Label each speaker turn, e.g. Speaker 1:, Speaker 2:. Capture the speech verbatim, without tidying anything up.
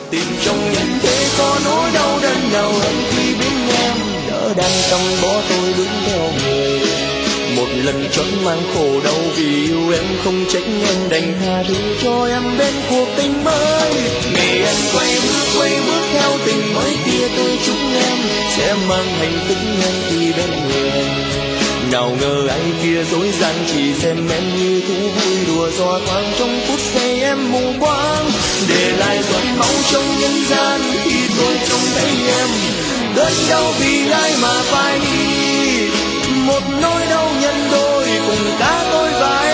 Speaker 1: Tình trong nhân thế có nỗi đau đớn nào hơn khi biết em lỡ đang trong bỏ tôi bước theo người. Một lần chót mang khổ đau vì yêu em không trách em đành tha thứ cho em bên cuộc tình mới. Ngày em quay bước quay bước theo tình mới kia tôi chúc em sẽ mang hạnh phúc ngay khi bên người. Nào ngờ ai kia dối gian chỉ xem em như thú vui đùa gió thoáng trong phút giây em mù quáng. Để lại giọt máu trong nhân gian khi tôi trông thấy em đớn đau vì ai mà phải đi. Một nỗi đau nhân đôi cùng cả tôi và